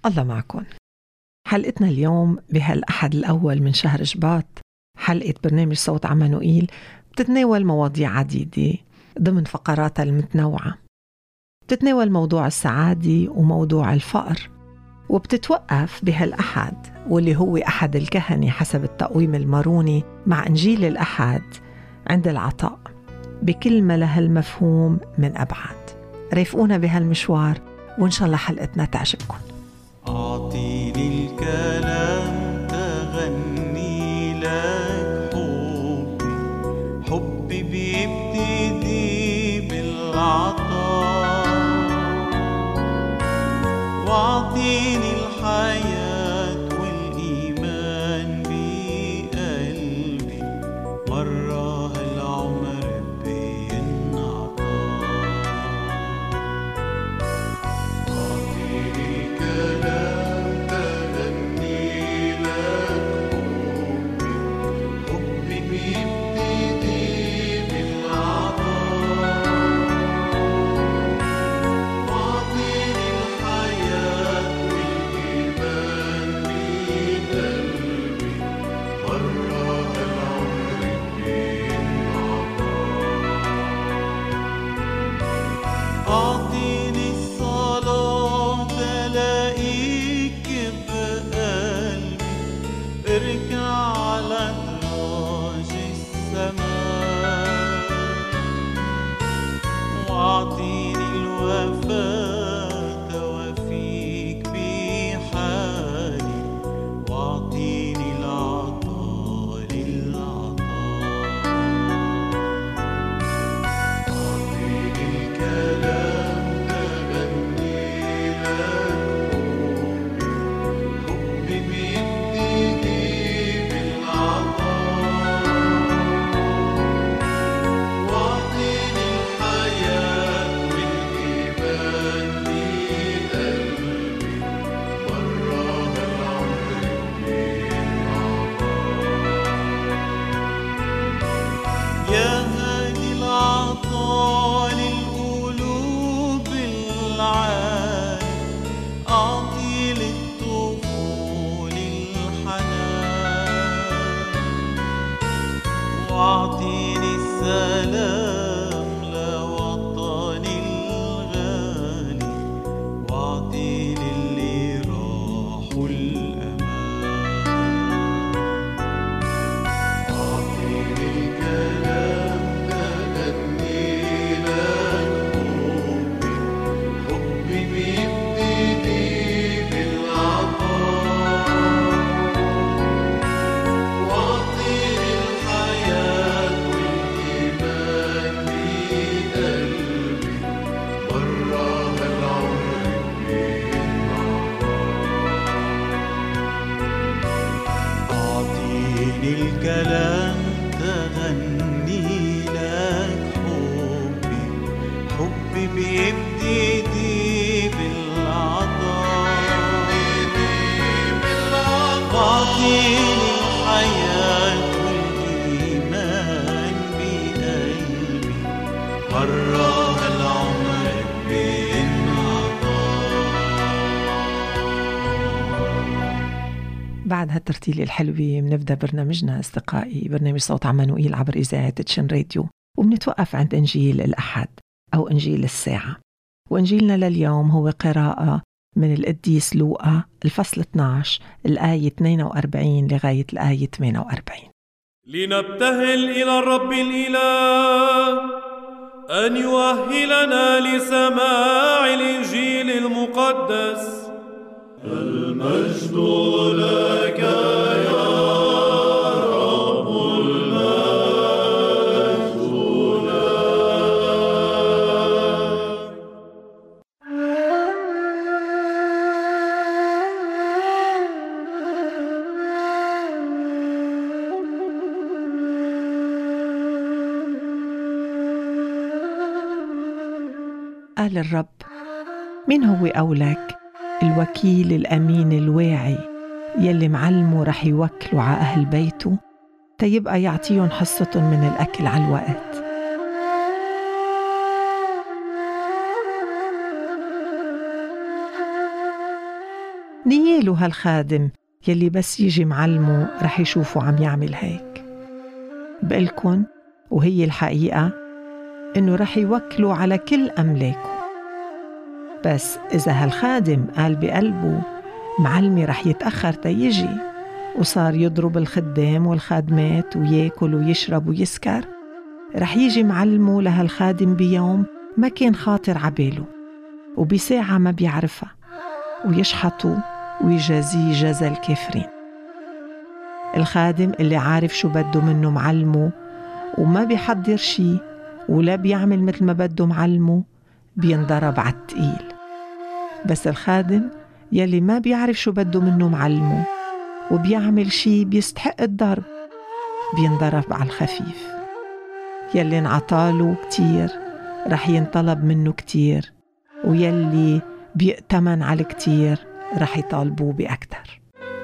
الله معكم. حلقتنا اليوم بهالأحد الأول من شهر شباط، حلقة برنامج صوت عمانوئيل بتتناول مواضيع عديدة ضمن فقراتها المتنوعة. بتتناول موضوع السعادة وموضوع الفقر، وبتتوقف بهالأحد واللي هو أحد الكهنة حسب التقويم الماروني مع إنجيل الأحد عند العطاء بكل ما لها المفهوم من أبعاد. رافقونا بهالمشوار وإن شاء الله حلقتنا تعجبكم. أعطيني الكلام تغني لك حبي بيبتدي بالعطاء، وأعطيني الحياة والإيمان بقلبي، مرة هالعمر بينعطى. أعطيني الكلام تغني لك حبي بيبتدي بالعطاء، وأعطيني الحياة والإيمان بقلبي، مرة هالعمر بينعطى. أعطيني الصلاة تلاقيك بقلبي، ارجع على دراج السماء، وأعطيني الوفاء توافيك بحالي، وأعطيني العطاء للعطاء. أعطيني الكلام تغني لك حبي بيبتدي بالعطاء، وأعطيني الحياة والإيمان بقلبي، مرة هالعمر بينعطى. يا هادي العطاء للقلوب العالي، أعطي للطفول الحنان، وأعطيني السلام لوطني الغالي، وأعطيني اللي راحوا الأمان. أعطيني الكلام تغني لك حبي بيبتدي بالعطاء، وأعطيني الحياة والإيمان بقلبي، مرة هالعمر بينعطى. أعطيني الكلام تغني لك حبي بيبتدي بالعطاء، وأعطيني الحياة والإيمان بقلبي، مرة هالعمر بينعطى. بعد هالترتيلة الحلوة منبدأ برنامجنا أصدقائي، برنامج صوت عمانوئيل عبر إذاعة تشن راديو، وبنتوقف عند إنجيل الأحد أو إنجيل الساعة. وإنجيلنا لليوم هو قراءة من القديس لوقا الفصل 12 الآية 42 لغاية الآية 48. لنبتهل إلى الرب الإله أن يؤهلنا لسماع الإنجيل المقدس. المجد لك يا رب، المجد لك. قال الرب: مين هو قولك الوكيل الأمين الواعي يلي معلمه رح يوكله على أهل بيته تيبقى يعطيهم حصتهم من الأكل على الوقت. ويلو هالخادم يلي بس يجي معلمه رح يشوفه عم يعمل هيك. بقلكن وهي الحقيقة إنه رح يوكلوا على كل أملاكه، بس إذا هالخادم قال بقلبه معلمي رح يتأخر تيجي، وصار يضرب الخدام والخادمات وياكل ويشرب ويسكر، رح يجي معلمه لهالخادم بيوم ما كان خاطر عباله وبساعة ما بيعرفها، ويشحطه ويجازيه جزا الكافرين. الخادم اللي عارف شو بده منه معلمه وما بيحضر شي ولا بيعمل مثل ما بده معلمه بينضرب على التقيل، بس الخادم يلي ما بيعرف شو بده منه معلمه وبيعمل شي بيستحق الضرب بينضرب على الخفيف. يلي انعطاله كتير رح ينطلب منه كتير، ويلي بيأتمن على كتير رح يطالبوه بأكتر.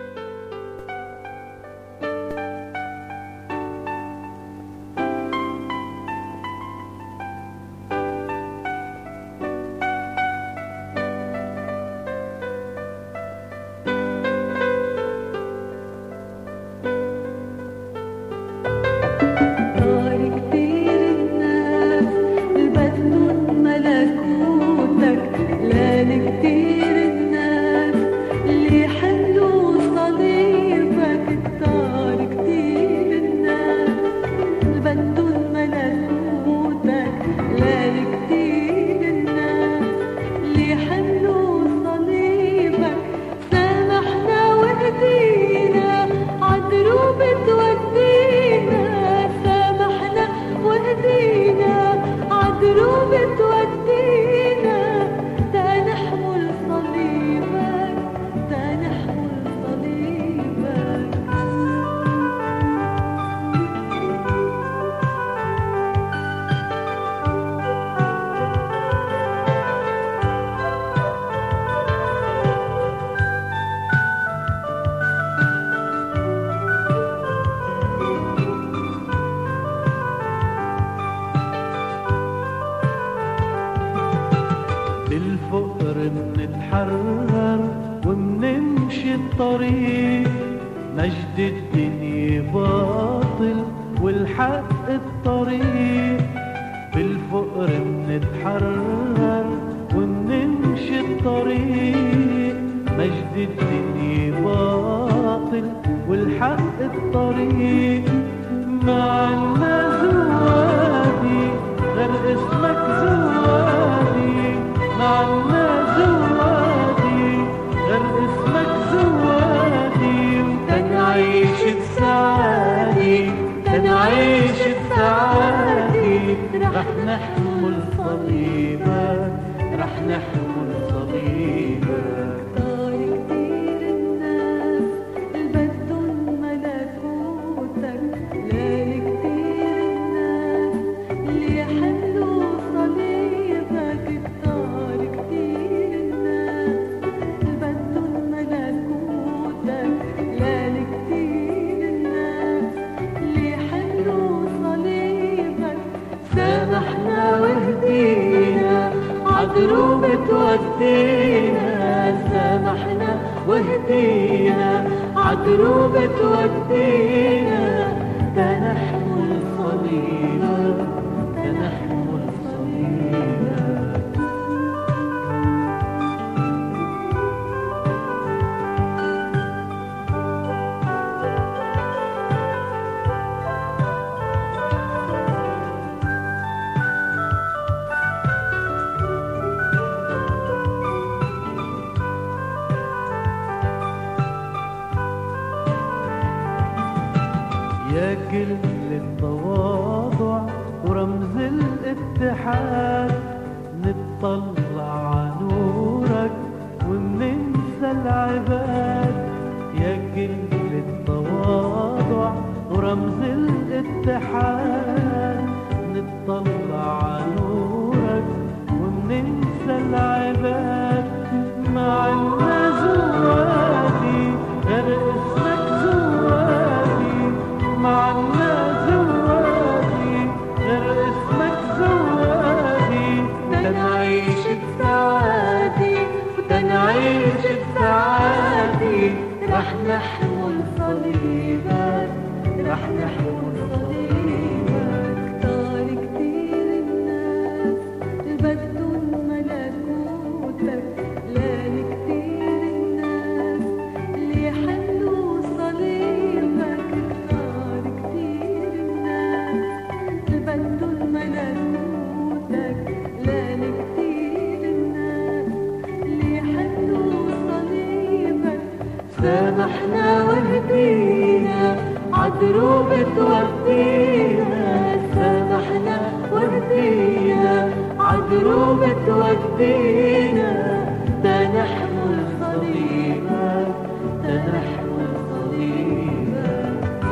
بالفقر بنتحرر وبنمشي الطريق، مجد الدنيا باطل والحق الطريق. بالفقر بنتحرر وبنمشي الطريق، مجد الدنيا باطل والحق الطريق. معنا زوادي غير اسمك زوادي، معنا زوادي غير اسمك زوادي. تنعيش بسعادي تنعيش بسعادي، رح نحمل صليبك رح نحمل صليبك. طار كتير الناس البدن ملكوتك، ليل كتير الناس اللي يحلوا صليبك. طار كتير الناس البدن ملكوتك، ليل كتير الناس اللي يحلوا صليبك. سامحنا واهدينا عدروب تودينا، سامحنا واهدينا عدروب تودينا. تنحمل صليبك تنحمل صليبك. يا كل التواضع ورمز الاتحاد، نتطلع على نورك وننسى العباد. يا كل التواضع ورمز الاتحاد، نتطلع على نورك وننسى العباد. معنا زوادي غير اسمك زوادي، معنا زوادي غير اسمك زوادي. تنعيش بسعادي وتنعيش بسعادي، واهدينا عدروب تودينا سامحنا واهدينا عدروب تودينا تنحمل صليبك تنحمل صليبك.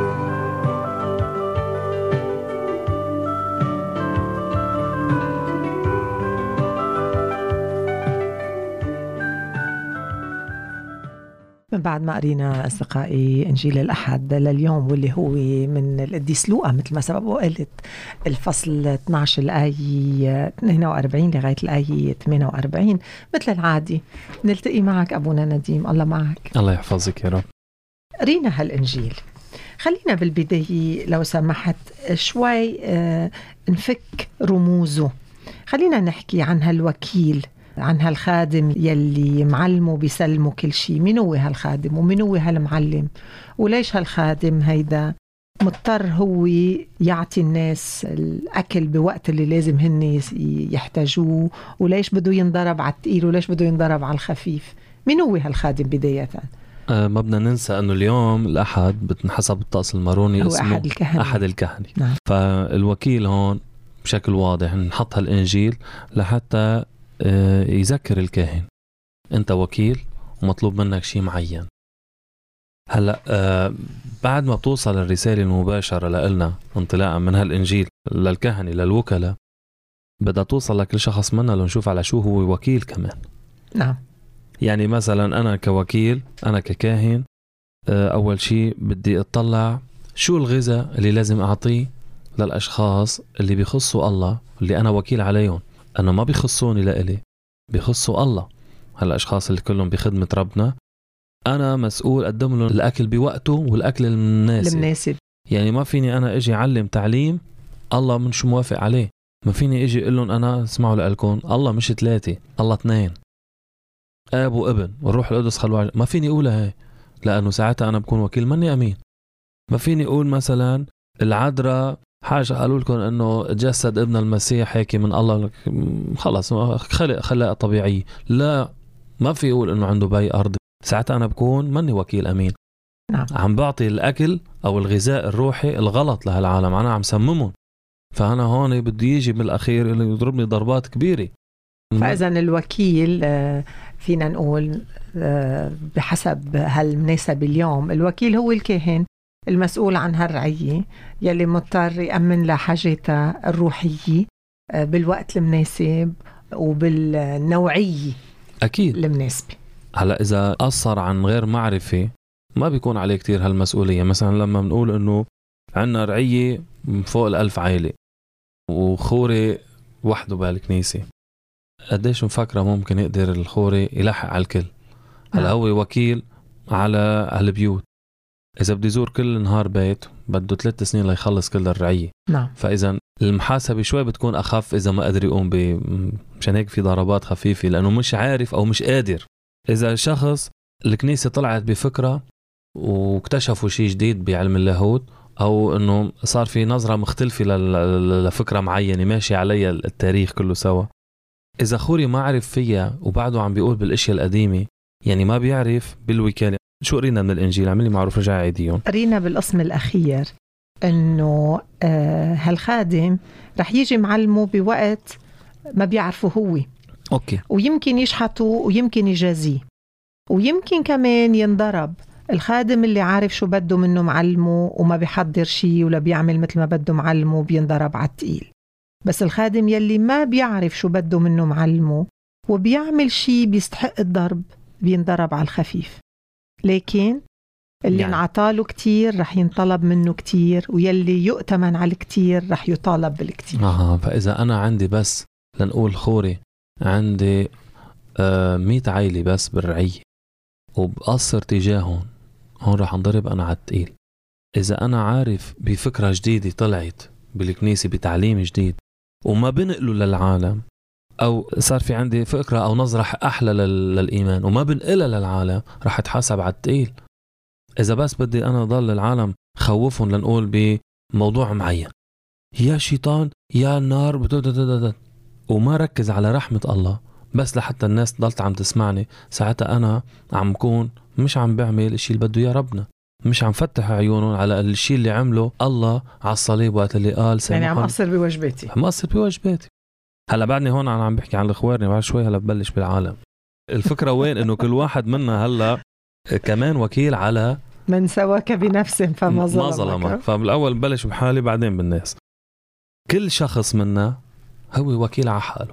من بعد ما قرينا أصدقائي إنجيل الأحد لليوم واللي هو من القديس لوقا مثل ما سبق وقلت الفصل 12 الآية 42 لغاية الآية 48 مثل العادي نلتقي معك أبونا نديم. الله معك. الله يحفظك يا رب. قرينا هالإنجيل، خلينا بالبداية لو سمحت شوي نفك رموزه. خلينا نحكي عن هالوكيل، عن هالخادم يلي معلمه بيسلمه كل شيء. مين هو هالخادم ومين هو هالمعلم؟ وليش هالخادم هيدا مضطر هو يعطي الناس الأكل بوقت اللي لازم هن يحتاجوه؟ وليش بده ينضرب على التقيل وليش بده ينضرب على الخفيف؟ مين هو هالخادم بداية؟ ما بدنا ننسى أنه اليوم الأحد حسب الطقس الماروني اسمه أحد الكهنة. نعم. فالوكيل هون بشكل واضح نحط هالإنجيل لحتى يذكر الكاهن أنت وكيل ومطلوب منك شيء معين. هلأ بعد ما بتوصل الرسالة المباشرة لنا انطلاقا من هالإنجيل للكهنة للوكلاء بدها توصل لكل شخص منا لنشوف على شو هو وكيل كمان. نعم. يعني مثلا أنا كوكيل، أنا ككاهن، أول شيء بدي أطلع شو الغذاء اللي لازم أعطيه للأشخاص اللي بيخصوا الله اللي أنا وكيل عليهم. أنا ما بيخصوني لإلي، بيخصوا الله. هالأشخاص اللي كلهم بخدمة ربنا أنا مسؤول أقدم لهم الأكل بوقته والأكل المناسب. يعني ما فيني أنا أجي أعلم تعليم الله مش موافق عليه. ما فيني أجي أقول لهم أنا اسمعوا لألكم الله مش 3 الله 2 آب وابن والروح القدس خلوا. ما فيني أقولها هاي لأنه ساعتها أنا بكون وكيل مني أمين. ما فيني أقول مثلا العذراء حاجة قالوا لكم أنه جسد ابن المسيح هيك من الله خلص خلق طبيعي. لا، ما في يقول أنه عنده باي أرض. ساعتها أنا بكون مني وكيل أمين. نعم. عم بعطي الأكل أو الغذاء الروحي الغلط لهالعالم، أنا عم سممهم. فأنا هون بدي يجي بالأخير اللي يضربني ضربات كبيرة. فإذا الوكيل فينا نقول بحسب هالمناسبة اليوم الوكيل هو الكاهن المسؤول عن هالرعية يلي مضطر يأمن لحاجتها الروحية بالوقت المناسب وبالنوعية أكيد المناسبة. هلأ إذا أثر عن غير معرفة ما بيكون عليه كتير هالمسؤولية. مثلا لما بنقول إنه عنا رعية فوق 1000 عائلة وخوري وحده بالكنيسة، قديش مفكرة ممكن يقدر الخوري يلحق على الكل؟ هلأ هو وكيل على البيوت. إذا بدي يزور كل نهار بيت بده 3 سنين ليخلص كل الرعية. نعم. فإذا المحاسبة شوي بتكون أخف إذا ما قدر يقوم مشان هيك في ضربات خفيفة لأنه مش عارف أو مش قادر. إذا شخص الكنيسة طلعت بفكرة واكتشفوا شيء جديد بعلم اللاهوت أو أنه صار في نظرة مختلفة لفكرة معينة ماشي عليها التاريخ كله سوا، إذا خوري ما عرف فيها وبعده عم بيقول بالأشياء القديمة يعني ما بيعرف بالوكالة. شو قرينا من الإنجيل؟ عملي معروف رجع عيديون. قرينا بالقسم الأخير أنه هالخادم رح يجي معلمه بوقت ما بيعرفه هو. أوكي. ويمكن يشحته ويمكن يجازيه ويمكن كمان ينضرب. الخادم اللي عارف شو بده منه معلمه وما بيحضر شيء ولا بيعمل مثل ما بده معلمه بينضرب على التقيل. بس الخادم يلي ما بيعرف شو بده منه معلمه وبيعمل شيء بيستحق الضرب بينضرب على الخفيف. لكن اللي انعطاله كتير رح ينطلب منه كتير ويلي يؤتمن على الكتير رح يطالب بالكتير. فإذا أنا عندي بس لنقول خوري عندي 100 عائلة بس بالرعية وبقصر تجاههم، هون رح انضرب أنا على التقيل. إذا أنا عارف بفكرة جديدة طلعت بالكنيسة بتعليم جديد وما بنقله للعالم أو صار في عندي فكرة أو نظرة أحلى للإيمان وما بنقلها للعالم رح أتحاسب على التقيل. إذا بس بدي أنا ضل العالم خوفهم لنقول بموضوع معين يا شيطان يا النار وما ركز على رحمة الله بس لحتى الناس ضلت عم تسمعني، ساعتها أنا عم كون مش عم بعمل الشيء اللي بده يا ربنا. مش عم فتح عيونهم على الشيء اللي عمله الله على الصليب وقت اللي قال يعني عم أقصر بواجباتي. عم أقصر بواجباتي. هلا بعدني هون أنا عم بحكي عن الإخوارني، بعد شوي هلا ببلش بالعالم. الفكرة وين؟ إنه كل واحد منا هلا كمان وكيل على من سواك بنفس فما ظلمك. فبالأول ببلش بحالي بعدين بالناس. كل شخص منا هو وكيل على حاله،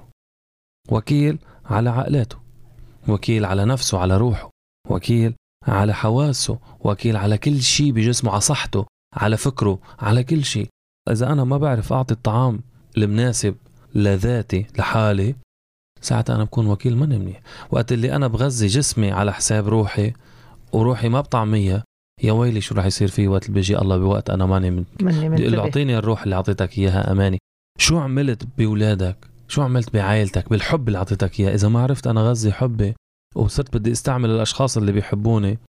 وكيل على عقلاته، وكيل على نفسه، على روحه، وكيل على حواسه، وكيل على كل شيء بجسمه، على صحته، على فكره، على كل شيء. إذا أنا ما بعرف أعطي الطعام المناسب لذاتي لحالي، ساعتها أنا بكون وكيل مني منيح. وقت اللي أنا بغذي جسمي على حساب روحي وروحي ما بطعمية، يا ويلي شو رح يصير فيه وقت بيجي الله بوقت أنا ماني منتبه. أعطيني الروح اللي أعطيتك إياها أماني. شو عملت بولادك؟ شو عملت بعائلتك؟ بالحب اللي أعطيتك إياه. إذا ما عرفت أنا غذي حبي وصرت بدي استعمل الأشخاص اللي بيحبوني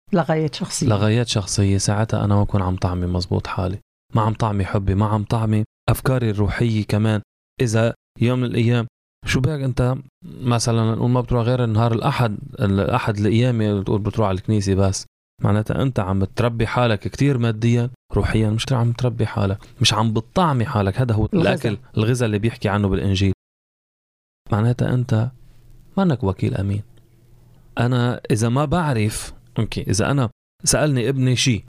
لغايات شخصية، ساعتها أنا ما أكون عم طعمي مزبوط حالي، ما عم طعمي حبي، ما عم طعمي أفكاري الروحية كمان. إذا يوم من الأيام شو بك أنت مثلا نقول ما بتروح غير النهار الأحد الأيام تقول بتروح على الكنيسة بس، معناتها أنت عم تربي حالك كتير ماديا، روحيا مش عم تربي حالك، مش عم بتطعمي حالك. هذا هو الأكل الغذاء اللي بيحكي عنه بالإنجيل. معناتها أنت مانك وكيل أمين. أنا إذا ما بعرف إذا أنا سألني ابني شيء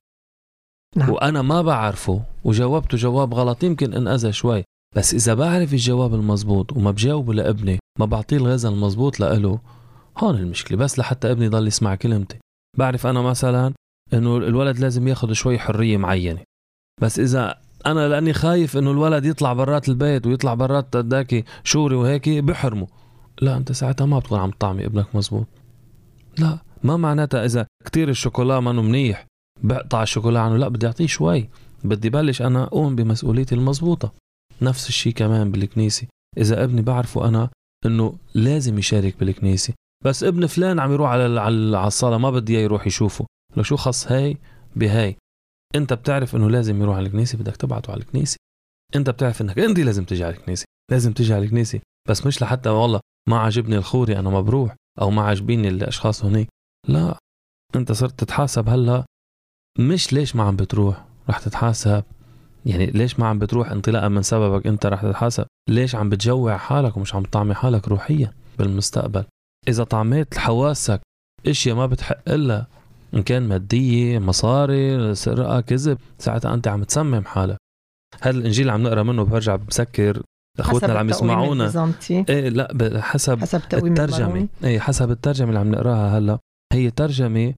وأنا ما بعرفه وجاوبته جواب غلط، يمكن انأذى شوي، بس إذا بعرف الجواب المزبوط وما بجاوبه لابني، ما بعطيه الغذاء المزبوط لإله، هون المشكلة. بس لحتى ابني ضل يسمع كلمتي. بعرف أنا مثلا إنه الولد لازم ياخد شوي حرية معينة، بس إذا أنا لأني خايف إنه الولد يطلع برات البيت ويطلع برات داكي شوري وهيك بحرمه، لا أنت ساعتها ما بتكون عم طعمي ابنك مزبوط. لا، ما معناتها إذا كتير الشوكولا ما منيح بقطع الشوكولا عنه، لا بدي أعطيه شوي، بدي بلش أنا أقوم بمسؤوليتي المزبوطة. نفس الشيء كمان بالكنيسة. إذا ابني بعرفه أنا إنه لازم يشارك بالكنيسة، بس ابن فلان عم يروح على الصلاة ما بدي يروح يشوفه، لو شو خص هاي بهاي. أنت بتعرف إنه لازم يروح على الكنيسة، بدك تبعته على الكنيسة. أنت بتعرف إنك أنت لازم تجي على الكنيسة، لازم تجي على الكنيسة، بس مش لحتى والله ما عجبني الخوري أنا ما بروح، أو ما عجبيني الأشخاص هناك. لا، أنت صرت تتحاسب هلا، مش ليش ما عم بتروح رح تتحاسب، يعني ليش ما عم بتروح انطلاقا من سببك أنت رح تتحاسب، ليش عم بتجوع حالك ومش عم تطعمي حالك روحيا بالمستقبل. إذا طعميت حواسك اشياء ما بتحق إلا، إن كان مادية، مصاري، سرقة، كذب، ساعتها أنت عم تسمم حالك. هذا الإنجيل اللي عم نقرأ منه برجع بسكر أخوتنا اللي عم يسمعونا. إيه لا، حسب الترجمة. إيه حسب الترجمة اللي عم نقرأها هلا، هي ترجمة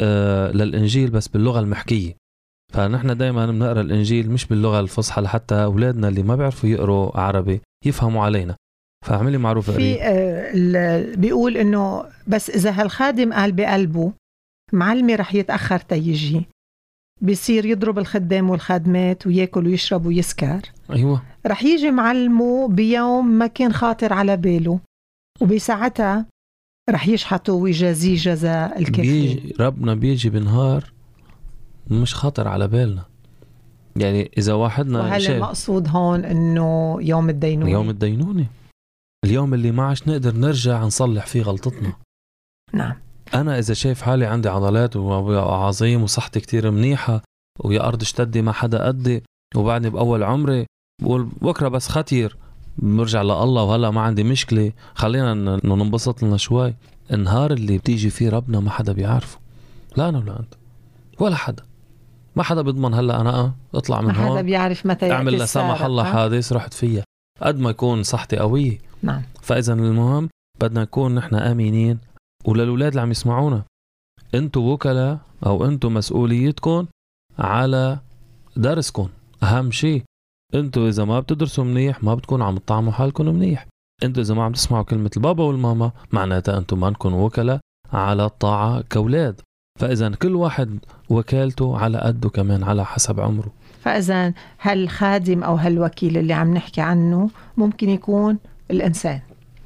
للإنجيل بس باللغة المحكية. فنحن دايما بنقرأ الإنجيل مش باللغة الفصحى لحتى أولادنا اللي ما بيعرفوا يقروا عربي يفهموا علينا. فعملي معروف في بيقول إنه بس إذا هالخادم قال بقلبه معلمي رح يتأخر تيجي، بيصير يضرب الخدام والخادمات وياكل ويشرب ويسكر. أيوة، رح يجي معلمه بيوم ما كان خاطر على باله، وبساعتها رح يشحته ويجازيه جزاء الكافي. ربنا بيجي بنهار مش خاطر على بالنا. يعني إذا واحدنا وهل المقصود هون إنه يوم الدينونة، يوم الدينونة، اليوم اللي ما عاش نقدر نرجع نصلح فيه غلطتنا. نعم. أنا إذا شايف حالي عندي عضلات وعظيم وصحتي كتير منيحة ويا أرض اشتدي ما حدا قدي وبعدني بأول عمري، بقول بكرة بس خطير برجع لله وهلأ ما عندي مشكلة، خلينا ننبسط لنا شوي. النهار اللي بتيجي فيه ربنا ما حدا بيعرفه، لا أنا ولا أنت ولا حدا، ما حدا بيضمن هلأ أنا أطلع من هون، ما حدا بيعرف متى أعمل لا سمح الله حادث رحت فيها قد ما يكون صحتي قوية. نعم. فإذا المهم بدنا نكون نحن آمينين. وللولاد اللي عم يسمعونا، انتوا وكلاء او انتوا مسؤوليتكم على درسكم. اهم شيء انتوا اذا ما بتدرسوا منيح ما بتكونوا عم تطعموا حالكم منيح. انتوا اذا ما عم تسمعوا كلمة البابا والماما معناتها انتوا ما نكون وكلاء على الطاعة كأولاد. فاذا كل واحد وكالته على قده كمان على حسب عمره. فاذا هالخادم او هالوكيل اللي عم نحكي عنه ممكن يكون الانسان،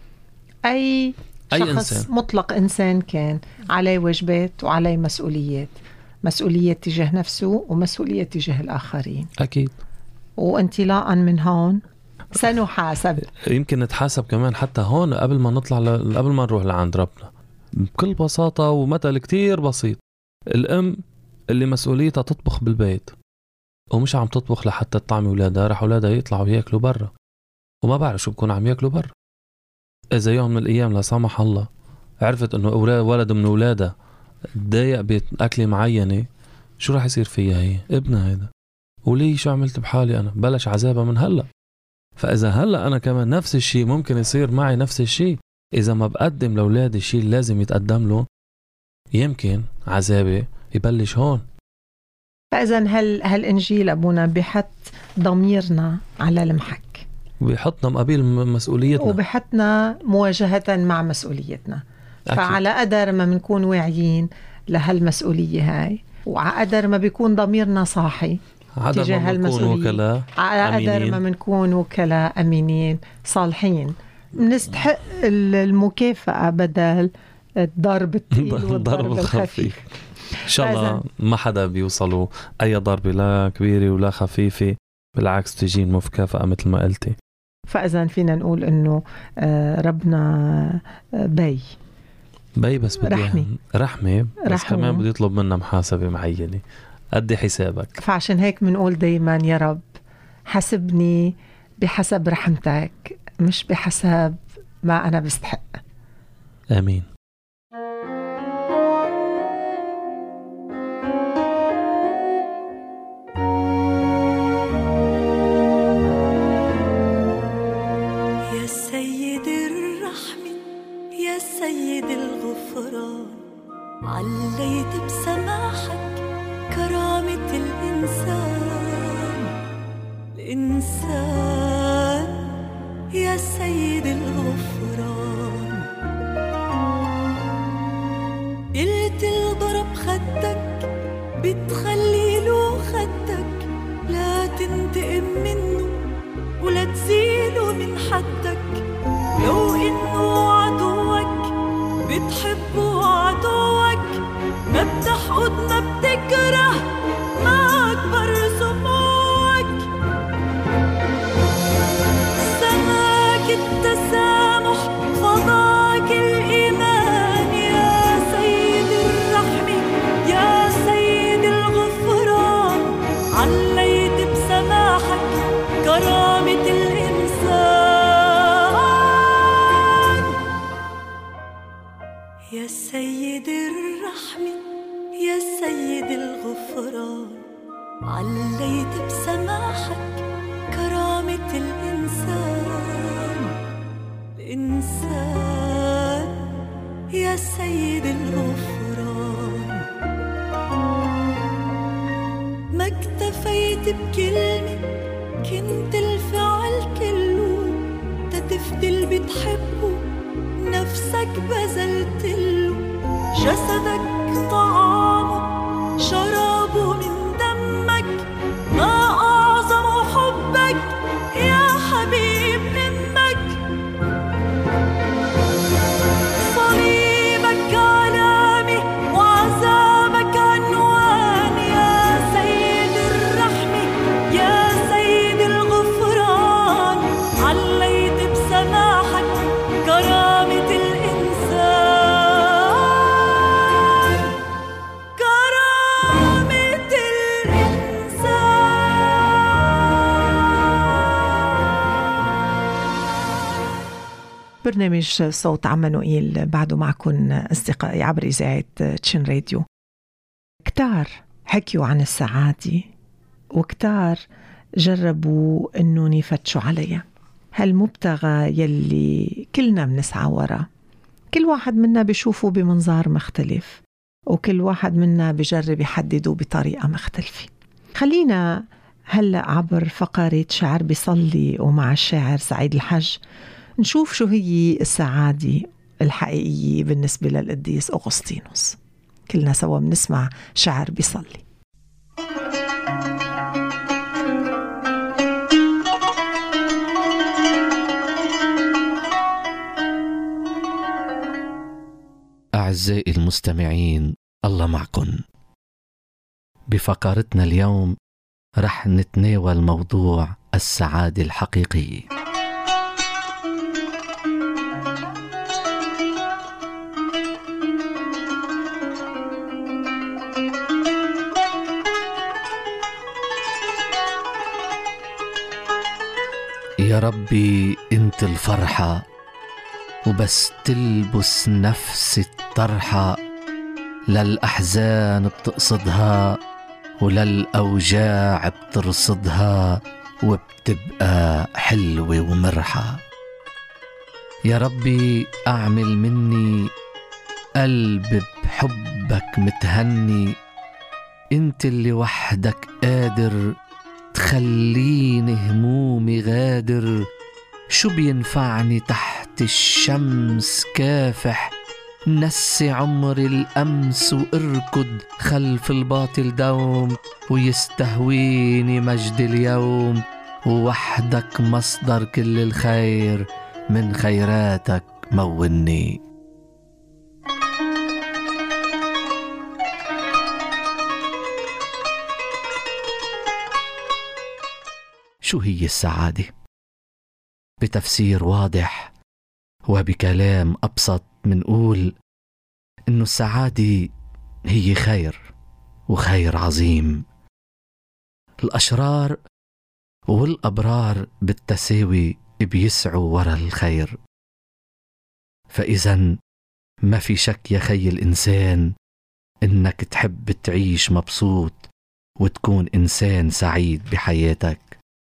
اي شخص إنسان. مطلق إنسان كان عليه واجبات وعليه مسؤولية تجاه نفسه ومسؤولية تجاه الآخرين. أكيد. وانطلاقا من هون سنحاسب. يمكن نتحاسب كمان حتى هون قبل ما نطلع قبل ما نروح لعند ربنا بكل بساطة. ومثل كتير بسيط، الأم اللي مسؤوليتها تطبخ بالبيت ومش عم تطبخ لحتى تطعمي أولادها، رح أولادها يطلعوا ياكلوا برا وما بعرف شو بكون عم ياكلوا برا. إذا يوم من الأيام لا سمح الله عرفت إنه ولد من أولادها تضايق بأكلة معينة، شو رح يصير فيها هي؟ ابنها هيدا، وليه شو عملت بحالي أنا؟ بلش عذابها من هلأ. فإذا هلأ أنا كمان نفس الشيء ممكن يصير معي نفس الشيء. إذا ما بقدم لأولادي الشيء اللي لازم يتقدم له يمكن عذابي يبلش هون. فإذا هالإنجيل أبونا بحط ضميرنا على المحك، وبيحطنا مقابل مسؤوليتنا، وبحطنا مواجهة مع مسؤوليتنا. أكيد. فعلى قدر ما بنكون واعيين لهالمسؤولية هاي، وعلى قدر ما بيكون ضميرنا صاحي تجاه هالمسؤولية، على قدر ما بنكون وكلاء أمينين صالحين، بنستحق المكافأة بدل الضرب الثقيل والضرب الخفيف. إن شاء الله ما حدا بيوصلوا أي ضربة لا كبيرة ولا خفيفة، بالعكس تجين مكافأة مثل ما قلتي. فإذا فينا نقول إنه ربنا بي بس بدي رحمة بس كمان بده يطلب منا محاسبة معينة، قد حسابك. فعشان هيك بنقول دايما يا رب حسبني بحسب رحمتك مش بحسب ما أنا بستحق. آمين. يا سيد الرحمة يا سيد الغفران، عليت بسماحك كرامة الإنسان يا سيد الغفران. قلت الضرب خدك بتخلي له خدك، لا تنتقم منه ولا تزيله من حدك. لو إنه عدوك بتحبه عدوك، ما بتحقد ما بتكره، ما أكبر سموك. سماك التسامح فضاك الإيمان يا سيد الرحمة يا سيد الغفران، عليت بسماحك كرامة الإنسان. يا سيد الرحمة يا سيد الغفران، عليت بسماحك كرامة الإنسان يا سيد الغفران. ما اكتفيت بكلمة، كنت الفعل كله، تتفدي اللي بتحبه نفسك بذلتله. جسدك طعامه شرابه من دمك، ما أعظم حبك يا حبيب أمك. صليبك علامة وعذابك عنوان يا سيد الرحمة يا سيد الغفران، عليت بسماحك كرامة الإنسان كرامة الإنسان. برنامج صوت عمانوئيل بعده معكم أصدقائي عبر إذاعة تشين راديو. كتار حكيوا عن السعادة وكتار جربوا إنه يفتشوا عليها، هالمبتغى يلي كلنا بنسعى وراه. كل واحد منا بيشوفه بمنظار مختلف، وكل واحد منا بيجرب يحدده بطريقة مختلفة. خلينا هلأ عبر فقرة شعر بيصلي ومع الشاعر سعيد الحج نشوف شو هي السعادة الحقيقية بالنسبة للقديس أغسطينوس. كلنا سوا بنسمع شعر بيصلي. أعزائي المستمعين، الله معكم. بفقرتنا اليوم رح نتناول موضوع السعادة الحقيقية. يا ربي انت الفرحة، وبس تلبس نفس الطرحة للأحزان بتقصدها وللأوجاع بترصدها وبتبقى حلوة ومرحة. يا ربي أعمل مني قلب بحبك متهني، انت اللي وحدك قادر تخليني همومي غادر. شو بينفعني تحت الشمس كافح، نسي عمري الأمس واركض خلف الباطل دوم، ويستهويني مجد اليوم، ووحدك مصدر كل الخير، من خيراتك موني. شو هي السعادة؟ بتفسير واضح وبكلام أبسط منقول إنه السعادة هي خير، وخير عظيم. الأشرار والأبرار بالتساوي بيسعوا ورا الخير. فإذن ما في شك يا خي الإنسان إنك تحب تعيش مبسوط وتكون إنسان سعيد بحياتك.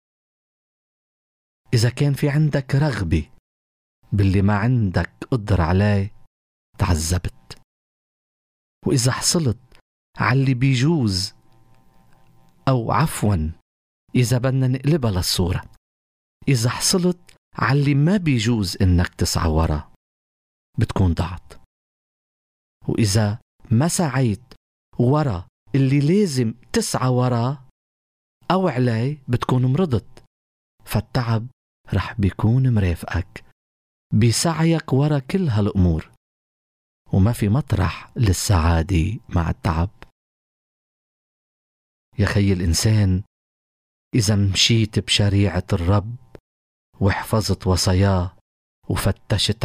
إذا كان في عندك رغبة باللي ما عندك قدر عليه تعذبت، وإذا حصلت على اللي بيجوز، أو عفواً إذا بدنا نقلبها للصورة، إذا حصلت على اللي ما بيجوز إنك تسعى ورا بتكون ضعت. وإذا ما سعيت ورا اللي لازم تسعى ورا أو عليه بتكون مرضت. فالتعب رح بيكون مرافقك بسعيك ورا كل هالأمور، وما في مطرح للسعادة مع التعب. يا خي الإنسان، إذا مشيت بشريعة الرب وحفظت وصاياه وفتشت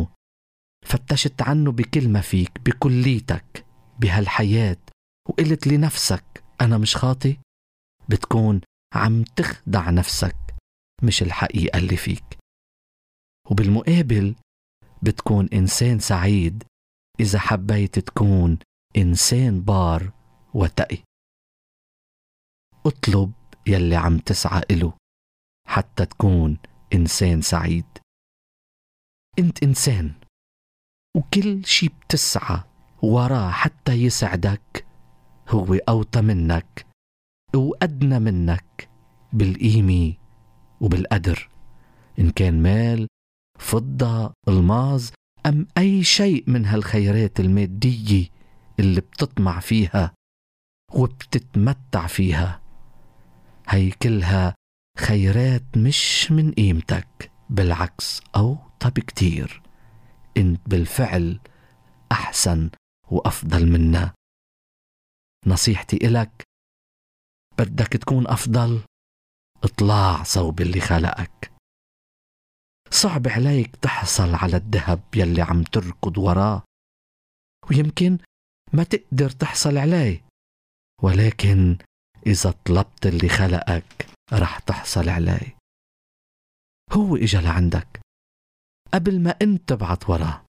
عنه بكل ما فيك بكليتك بهالحياة، وقلت لنفسك أنا مش خاطي، بتكون عم تخدع نفسك مش الحقيقة اللي فيك. وبالمقابل بتكون إنسان سعيد إذا حبيت تكون إنسان بار وتقي. اطلب يلي عم تسعى إله حتى تكون إنسان سعيد. انت إنسان، وكل شي بتسعى وراه حتى يسعدك هو أوطى منك وأدنى منك بالقيمة وبالقدر، إن كان مال، فضة، الماظ، أم أي شيء من هالخيرات المادية اللي بتطمع فيها وبتتمتع فيها. هي كلها خيرات مش من قيمتك، بالعكس أوطى بكتير. انت بالفعل أحسن وأفضل منا. نصيحتي إلك، بدك تكون أفضل، اطلع صوب اللي خلقك. صعب عليك تحصل على الذهب يلي عم تركض وراه، ويمكن ما تقدر تحصل عليه، ولكن إذا طلبت اللي خلقك رح تحصل عليه. هو إجا لعندك قبل ما انت تبعت وراه،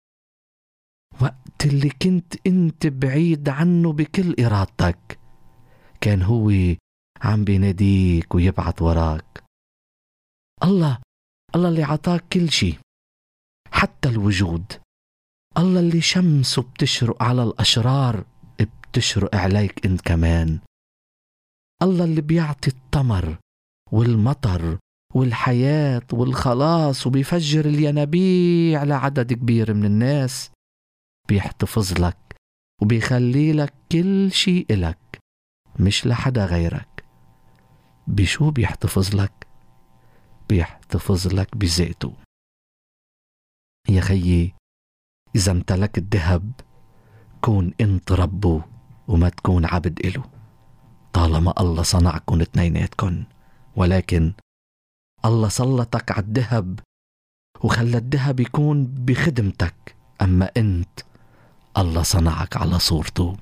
وقت اللي كنت انت بعيد عنه بكل إرادتك كان هو عم بيناديك ويبعت وراك. الله اللي عطاك كل شي، حتى الوجود. الله اللي شمسه بتشرق على الأشرار بتشرق عليك انت كمان. الله اللي بيعطي التمر والمطر والحياة والخلاص وبيفجر الينابيع لعدد كبير من الناس، بيحتفظ لك وبيخلي لك كل شيء إلك مش لحدا غيرك. بشو بيحتفظ لك؟ بيحتفظ لك بذاته. يا خيي، إذا امتلكت الذهب كون انت ربه وما تكون عبد إله، طالما الله صنعكم اثنيناتكم. ولكن الله سلطك على الذهب وخلى الذهب يكون بخدمتك، أما أنت الله صنعك على صورته.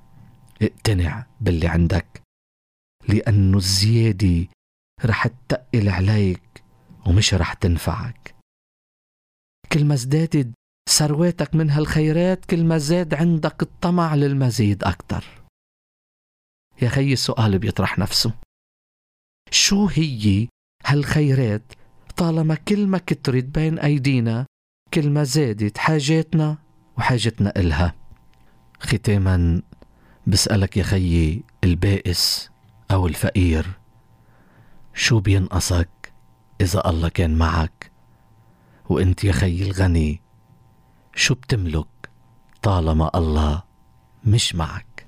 اقتنع باللي عندك، لأنه الزيادة رح تتقل عليك ومش رح تنفعك. كل ما ازدادت ثرواتك من هالخيرات كل ما زاد عندك الطمع للمزيد أكتر. يا خي السؤال بيطرح نفسه، شو هي هالخيرات طالما كل ما كترت بين أيدينا كل ما زادت حاجاتنا وحاجتنا إلها؟ ختاما بسألك يا خيي البائس أو الفقير، شو بينقصك إذا الله كان معك؟ وإنت يا خيي الغني شو بتملك طالما الله مش معك؟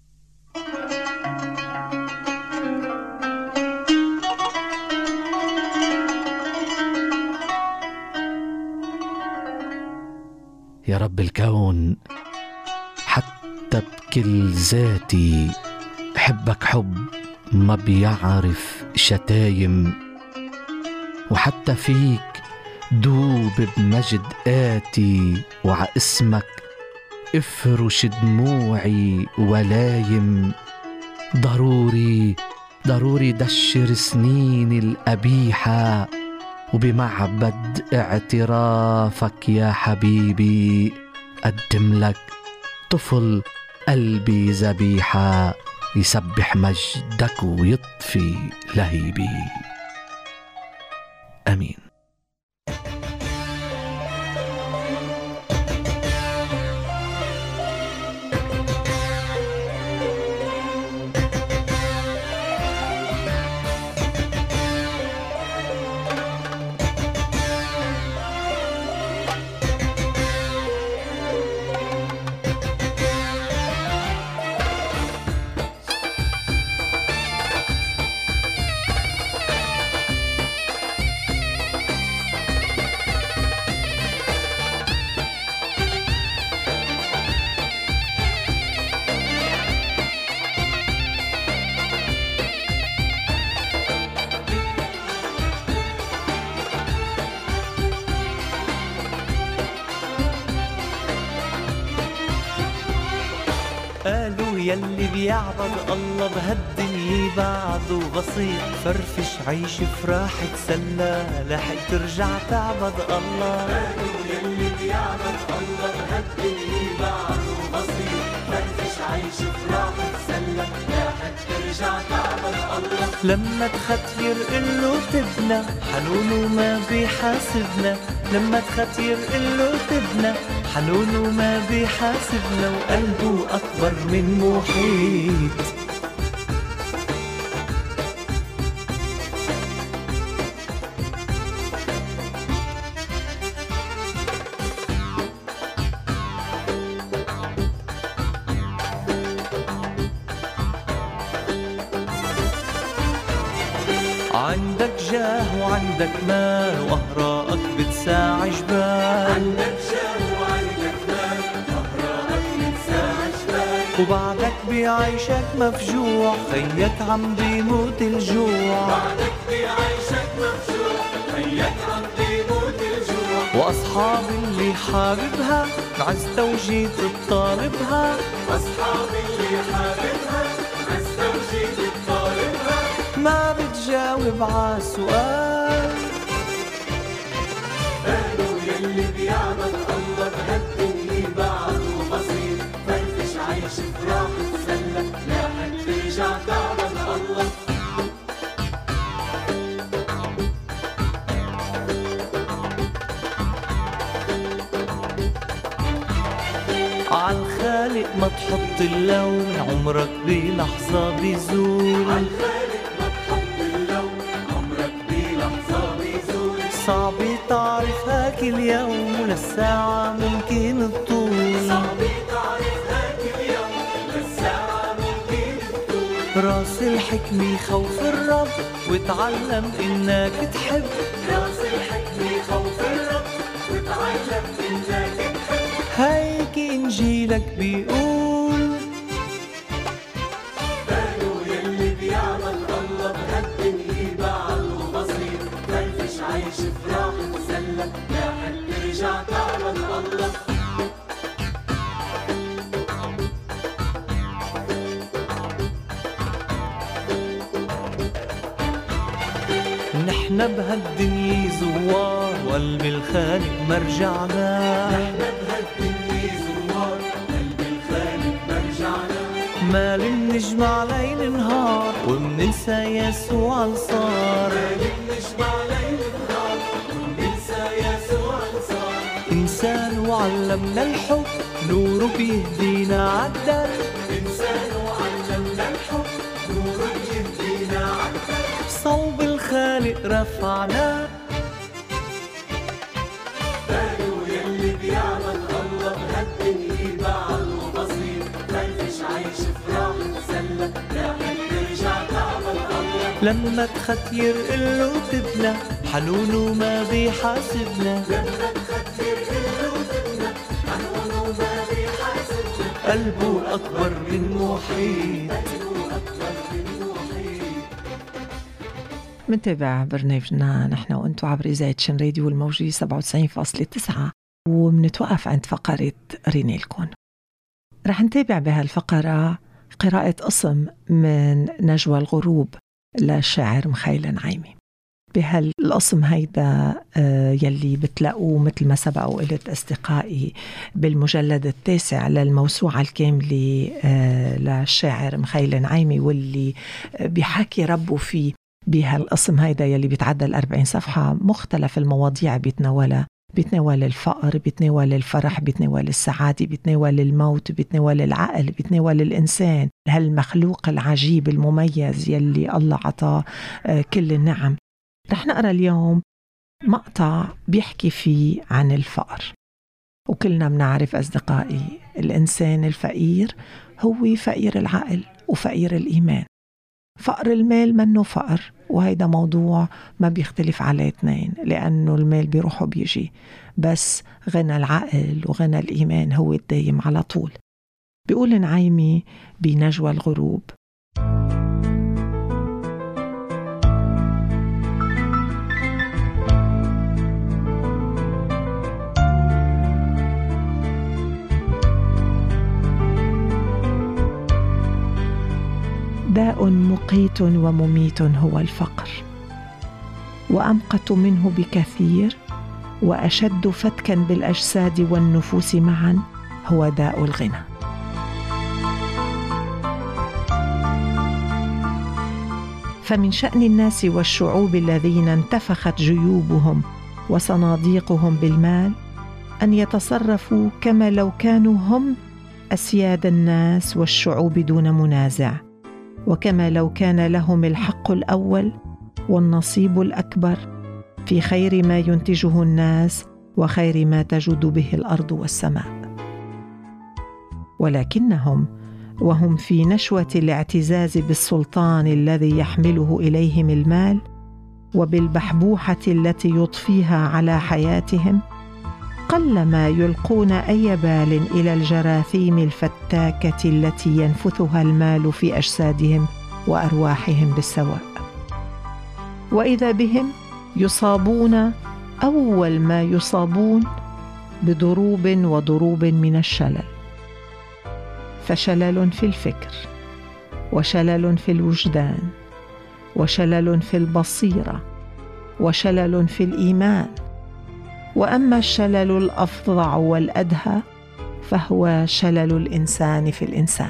يا رب الكون، حتى بكل ذاتي حبك حب ما بيعرف شتايم، وحتى فيك دوب بمجد آتي، وع اسمك افرش دموعي ولايم. ضروري دشر سنيني القبيحة، وبمعبد اعترافك يا حبيبي قدم لك طفل قلبي ذبيحة، يسبح مجدك ويطفي لهيبي. آمين. قالوا يلي بيعبد الله بهالدنيا بعده بسيط، فرفش عيش فراح تسلى لحق ترجع تعبد الله. قالوا يلي بيعبد الله بهالدنيا بعده بسيط، فرفش عيش فراح تسلى لحق ترجع تعبد الله. لما تختير قله تبنى حنون وما بيحاسبنا، لما تختير قله تبنى حنون وما بيحاسبنا، وقلبه أكبر من محيط. عندك جاه وعندك مال وأهراءك بتساع جبال، عندك جاه وعندك مال وأهراءك بتساع جبال، وبعدك بيعيشك مفجوع خيك عم بيموت الجوع، بعدك بيعيشك مفجوع خيك عم بيموت الجوع. وأصحاب اللي حاببها عزت وجيت تطالبها، أصحاب اللي حاببها عزت وجيت تطالبها، ما بتجاوب عالسؤال. قالوا يلي بيعبد الله بهالدنيا بعده بسيط، فرفش عيش فراح تسلى لحق ترجع تعبد الله. عالخالق ما تحط اللوم عمرك بلحظة بيزول، صعب تعرف هاك اليوم وللساعة ممكن تطول، صعب تعرف هاك اليوم وللساعة ممكن تطول. راس الحكمة خوف الرب وتعلم إنك تحب، راس الحكمة خوف الرب وتعلم إنك تحب. هيك إنجيلك بيقول، قالوا يلي بيعمل الله بهالدنيا بعده بسيط، فرفش عيش فراح تسلى لحق ترجع تعبد الله. نحن بهالدنيا زوار وقلب الخالق مرجعنا. نحن بهالدنيا زوار وقلب الخالق مرجعنا. ما بنجمع ليل نهار ومننسى يسوع الصار. ما بنجمع ليل نهار ومننسى يسوع الصار. إنسان وعلمنا الحب نوره بيهدينا عالدرب. إنسان وعلمنا الحب نوره بيهدينا عالدرب. صوب الخالق رفعنا. قالوا يلي بيعمل الله بهالدنيا بعل وبسيط. فرفش عيش فراح تسلى راح ترجع تعمل الله. لما تختير قله تبنى حنون وما بيحاسبنا. لما تختير قله تبنى حنون وما بيحاسبنا. قلبه أكبر من محيط. منتابع برنامجنا نحن وانتو عبر إذاعة شن راديو الموجي 97.9 ومنتوقف عند فقرة رينيلكون. رح نتابع بهالفقرة قراءة قسم من نجوى الغروب للشاعر مخيل نعيمي. بهالقسم هيدا يلي بتلاقوه مثل ما سبق وقلت أصدقائي بالمجلد 9 للموسوعة الكاملة للشاعر مخيل نعيمي، واللي بيحكي ربه فيه بهالقسم هيدا يلي بيتعدى 40 صفحة. مختلف المواضيع بيتناولها، بيتناول الفقر، بيتناول الفرح، بيتناول السعادة، بيتناول الموت، بيتناول العقل، بيتناول الإنسان هالمخلوق العجيب المميز يلي الله عطاه كل النعم. رح نقرأ اليوم مقطع بيحكي فيه عن الفقر. وكلنا بنعرف أصدقائي الإنسان الفقير هو فقير العقل وفقير الإيمان. فقر المال منه فقر، وهيدا موضوع ما بيختلف عليه اثنين، لأنه المال بيروح وبيجي، بس غنى العقل وغنى الإيمان هو الدايم على طول. بيقول نعيمي بنجوى الغروب: داء مقيت ومميت هو الفقر، وأمقت منه بكثير وأشد فتكا بالأجساد والنفوس معا هو داء الغنى. فمن شأن الناس والشعوب الذين انتفخت جيوبهم وصناديقهم بالمال أن يتصرفوا كما لو كانوا هم أسياد الناس والشعوب دون منازع، وكما لو كان لهم الحق الأول والنصيب الأكبر في خير ما ينتجه الناس وخير ما تجود به الأرض والسماء. ولكنهم وهم في نشوة الاعتزاز بالسلطان الذي يحمله إليهم المال وبالبحبوحة التي يضفيها على حياتهم، قلما يلقون أي بال إلى الجراثيم الفتاكة التي ينفثها المال في أجسادهم وأرواحهم بالسواء. وإذا بهم يصابون أول ما يصابون بضروب وضروب من الشلل، فشلل في الفكر، وشلل في الوجدان، وشلل في البصيرة، وشلل في الإيمان. وأما الشلل الأفظع والأدهى فهو شلل الإنسان في الإنسان.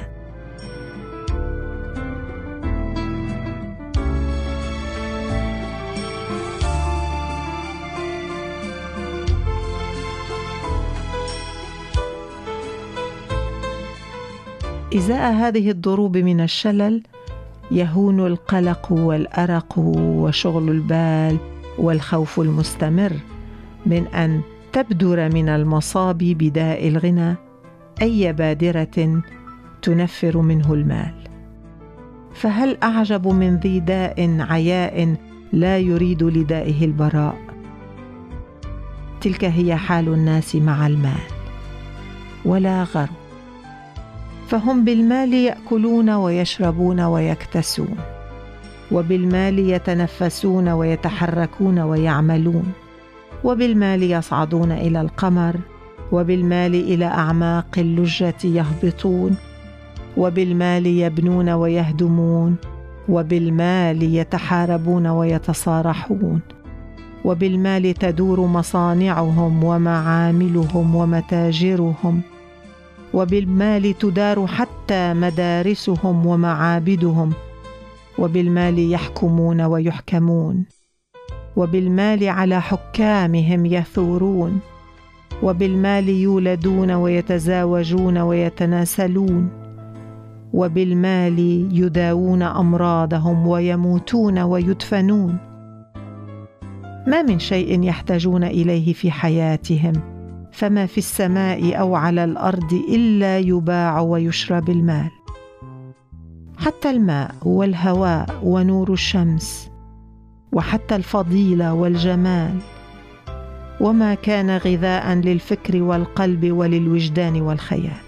إزاء هذه الضروب من الشلل يهون القلق والأرق وشغل البال والخوف المستمر من أن تبدر من المصاب بداء الغنى أي بادرة تنفر منه المال. فهل أعجب من ذي داء عياء لا يريد لدائه البراء؟ تلك هي حال الناس مع المال، ولا غرو، فهم بالمال يأكلون ويشربون ويكتسون، وبالمال يتنفسون ويتحركون ويعملون، وبالمال يصعدون إلى القمر، وبالمال إلى أعماق اللجة يهبطون، وبالمال يبنون ويهدمون، وبالمال يتحاربون ويتصارحون، وبالمال تدور مصانعهم ومعاملهم ومتاجرهم، وبالمال تدار حتى مدارسهم ومعابدهم، وبالمال يحكمون ويحكمون، وبالمال على حكامهم يثورون، وبالمال يولدون ويتزاوجون ويتناسلون، وبالمال يداوون أمراضهم ويموتون ويدفنون. ما من شيء يحتاجون إليه في حياتهم، فما في السماء أو على الأرض إلا يباع ويشرى بالمال، حتى الماء والهواء ونور الشمس، وحتى الفضيلة والجمال، وما كان غذاء للفكر والقلب وللوجدان والخيال.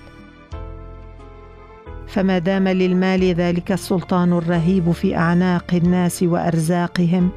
فما دام للمال ذلك السلطان الرهيب في أعناق الناس وأرزاقهم،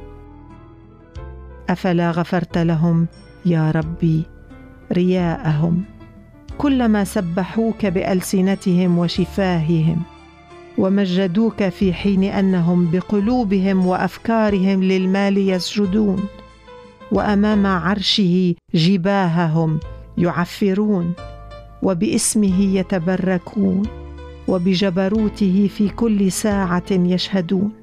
أفلا غفرت لهم يا ربي رياءهم، كلما سبحوك بألسنتهم وشفاههم، ومجدوك في حين أنهم بقلوبهم وأفكارهم للمال يسجدون، وأمام عرشه جباههم يعفرون، وباسمه يتبركون، وبجبروته في كل ساعة يشهدون.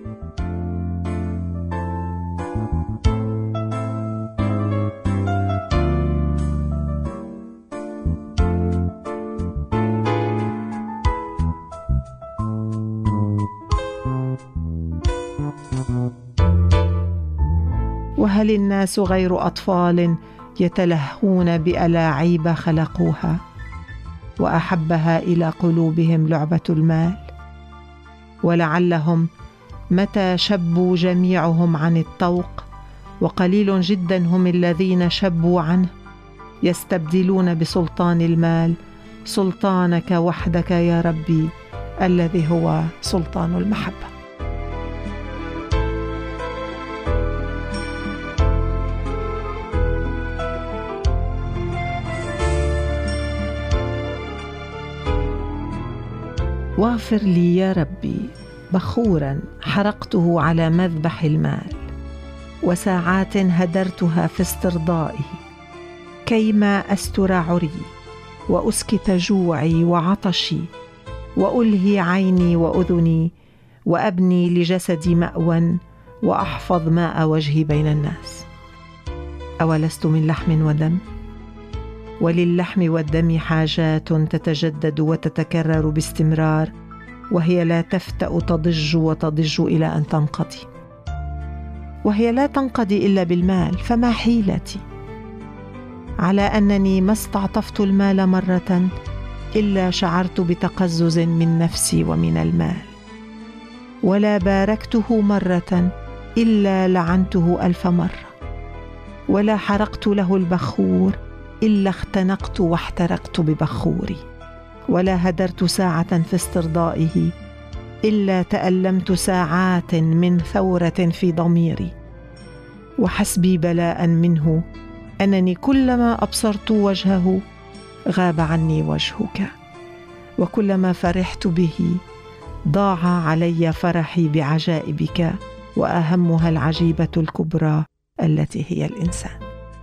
وهل الناس غير أطفال يتلهون بألاعيب خلقوها، وأحبها إلى قلوبهم لعبة المال؟ ولعلهم متى شبوا جميعهم عن الطوق، وقليل جدا هم الذين شبوا عنه، يستبدلون بسلطان المال سلطانك وحدك يا ربي، الذي هو سلطان المحبة. واغفر لي يا ربي بخورا حرقته على مذبح المال، وساعات هدرتها في استرضائه، كيما أستر عري وأسكت جوعي وعطشي، وألهي عيني وأذني، وأبني لجسدي مأوى، وأحفظ ماء وجهي بين الناس. أولست من لحم ودم؟ وللحم والدم حاجات تتجدد وتتكرر باستمرار، وهي لا تفتأ، تضج وتضج إلى أن تنقضي، وهي لا تنقضي إلا بالمال. فما حيلتي على أنني ما استعطفت المال مرة إلا شعرت بتقزز من نفسي ومن المال، ولا باركته مرة إلا لعنته 1000 مرة، ولا حرقت له البخور إلا اختنقت واحترقت ببخوري، ولا هدرت ساعة في استرضائه إلا تألمت ساعات من ثورة في ضميري. وحسبي بلاء منه أنني كلما أبصرت وجهه غاب عني وجهك، وكلما فرحت به ضاع علي فرحي بعجائبك، وأهمها العجيبة الكبرى التي هي الإنسان.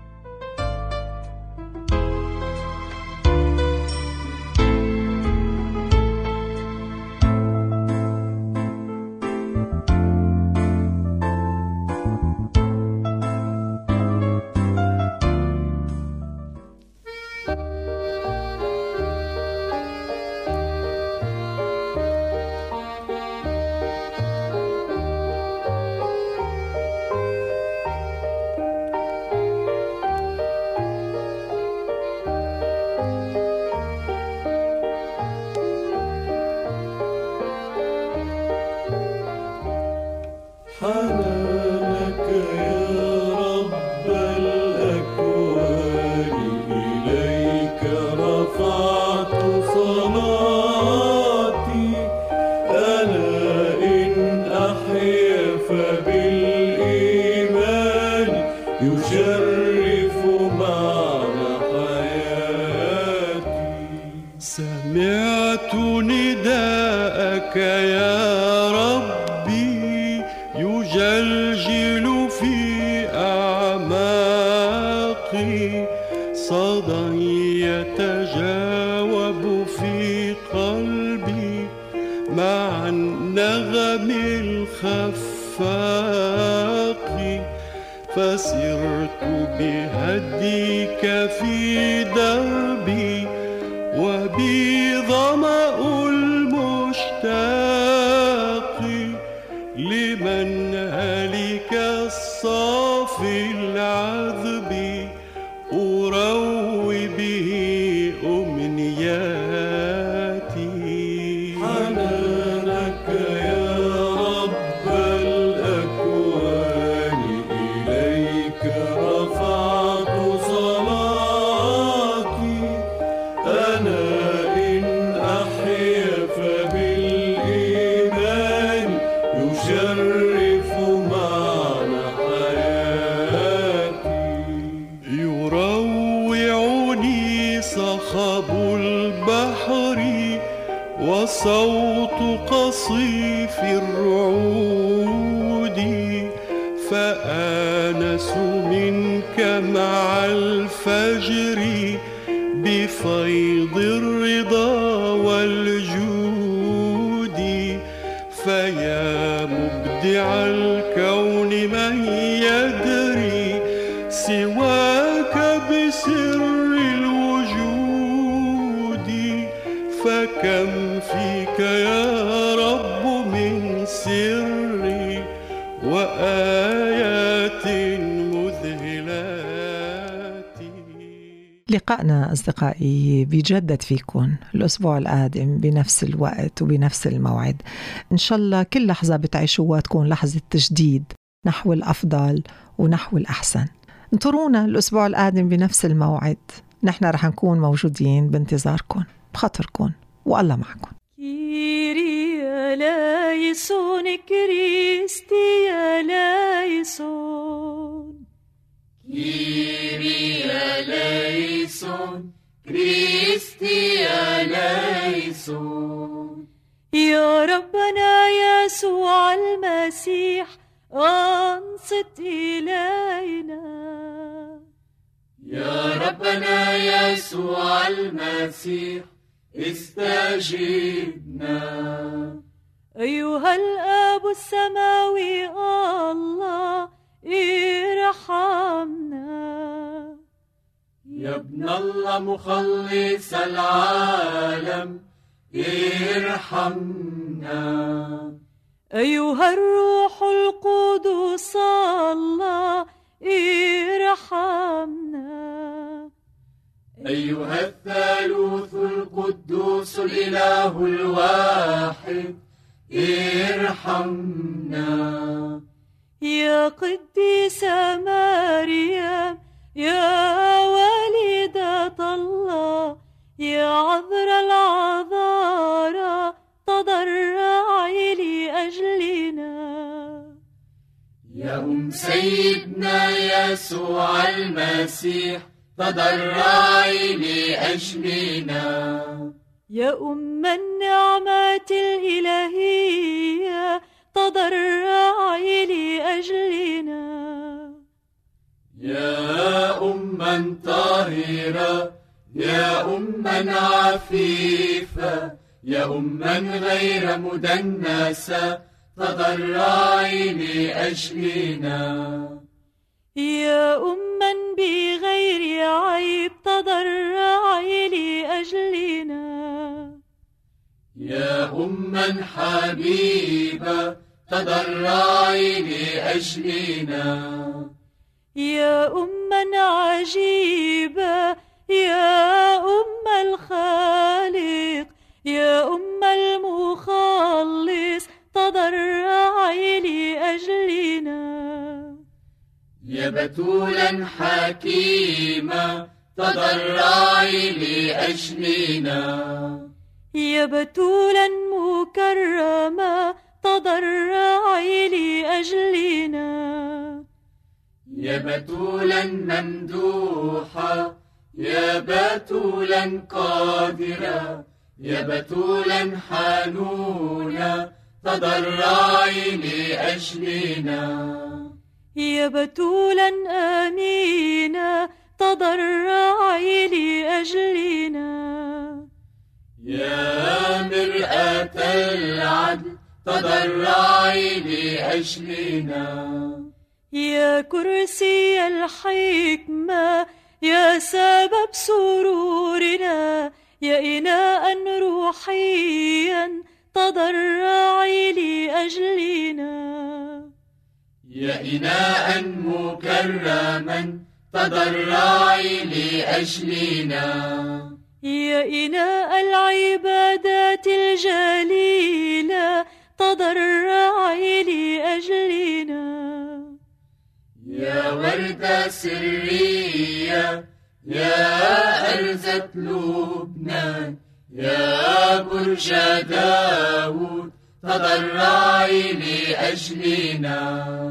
حنانك يا رب الأكوان، إليك رفعت صلاتي. أنا إن أحيا فبالإيمان يشرف معنى حياتي. سمعت نداءك يا ربي يجلجل في أعماقي، صدى يتجاوب في قلبي مع النغم الخفاق، فسرت بهديك في دربي وبي ظمأ المشتاق، لمن هلك الصافي العذب أروي به أمنياتي. حنانك يا رب الأكوان، إليك رفعت صلاتي. أنا إن أحيا فبالإيمان يشرف معنى حياتي. يروعني صخب البحر وصوت قصيف الرعود، فآنس منك مع الفجر بفيض الرضا والجود. فيا مبدع الكون من يدري سواك بسر الوجود، فكم فيك يا رب من سر وآيات مذهلات. لقائنا أصدقائي بيجدد فيكن الأسبوع القادم بنفس الوقت وبنفس الموعد. إن شاء الله كل لحظة بتعيشوها تكون لحظة تجديد نحو الأفضل ونحو الأحسن. انطرونا الأسبوع القادم بنفس الموعد، نحن رح نكون موجودين بانتظاركم بخاطركم، والله معكم. كيري لايسون كريستي لايسون، كيري لايسون كريستي لايسون. يا ربنا يسوع المسيح أنصت إلينا. يا ربنا يسوع المسيح استجبنا. أيها الآب السماوي الله ارحمنا. يا ابن الله مخلص العالم ارحمنا. أيها الروح القدس الله ارحمنا. أيها الثالوث القدوس الإله الواحد ارحمنا. يا قديسة مريم يا والدة الله، يا عذراء العذارى تضرعي لأجلنا. يا سيدنا يسوع المسيح تضرعي لأجلنا. يا النعمة الإلهية تضرعي لأجلنا. يا طاهرة، يا عفيفة، يا غير مدنسة تضرعي لأجلنا. يا بغير عيب تضرعي لأجلنا. يا حبيبة تضرعي لأجلنا. يا عجيبة، يا الخالق، يا المخلص تضرعي لأجلنا. يا بتولا حكيمة تضرعي لأجلنا. يا بتولا مكرمة تضرعي لأجلنا. يا بتولا ممدوحة، يا بتولا قادرة، يا بتولا حنونة تضرعي لأجلنا. يا بتولا آمينا تضرعي لأجلنا. يا مرآة العدل تضرعي لأجلنا. يا كرسي الحكمة يا سبب سرورنا. يا إناء روحيا تضرعي لأجلنا. يا إناء مكرما تضرعي لأجلنا. يا إناء العبادات الجليلة تضرعي لأجلنا. يا وردة سرية يا أرزة لبنان. يا برج داود تضرعي لأجلنا.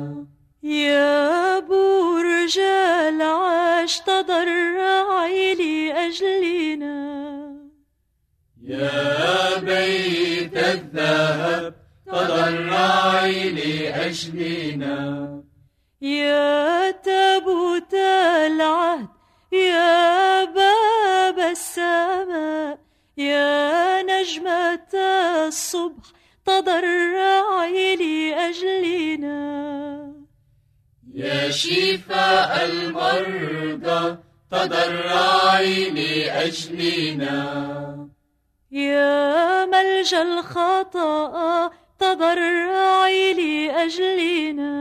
يا برج العاش تضرعي لأجلنا. يا بيت الذهب تضرعي لأجلنا. يا تابوت العهد يا باب السماء. يا نجمة الصبح تضرعي لأجلنا. يا شفاء المرضى تضرعي لأجلنا. يا ملجأ الخطأ تضرعي لأجلنا.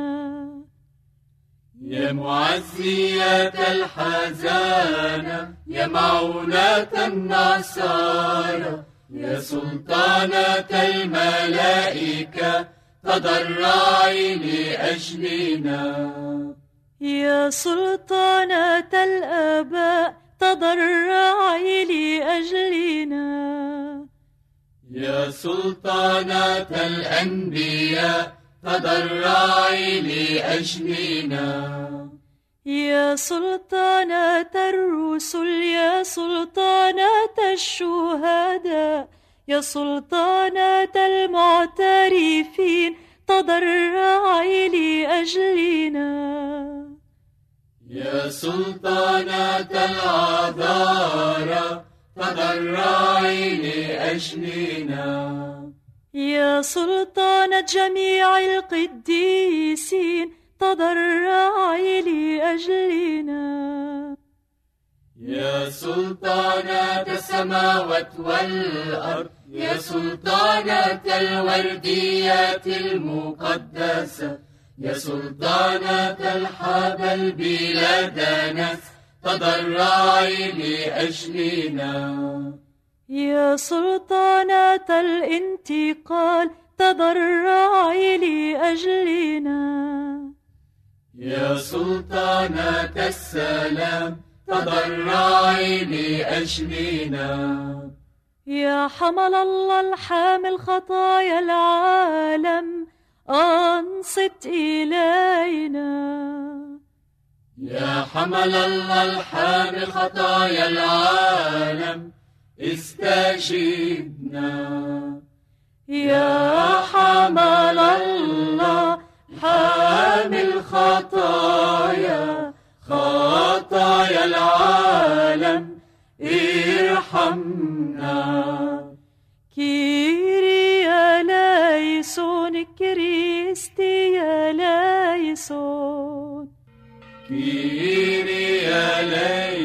يا معزية الحزانة يا معونة النصارى. يا سلطانة الملائكة تضرعي لأجلنا. يا سلطانة الآباء تضرعي لأجلنا. يا سلطانة الأنبياء تضرعي لأجلنا. يا سلطانة الرسل يا سلطانة الشهداء. يا سلطانة المعترفين تضرعي لأجلنا. يا سلطانة العذارى تضرعي لأجلنا. يا سلطانة جميع القديسين تضرعي لأجلنا. يا سلطانة السماوات والأرض. يا سلطانة الورديات المقدسة. يا سلطانة الحبل بلا دنس تضرعي لأجلنا. يا سلطانة الانتقال تضرعي لأجلنا. يا سلطانة السلام تضرعي لأجلنا. يا حمل الله الحامل خطايا العالم أنصت إلينا. يا حمل الله الحامل خطايا العالم استجبنا. يا حمل الله حامل خطايا العالم ارحمنا. كيريا لايسون كريستيا لايسون. كيريا لايسون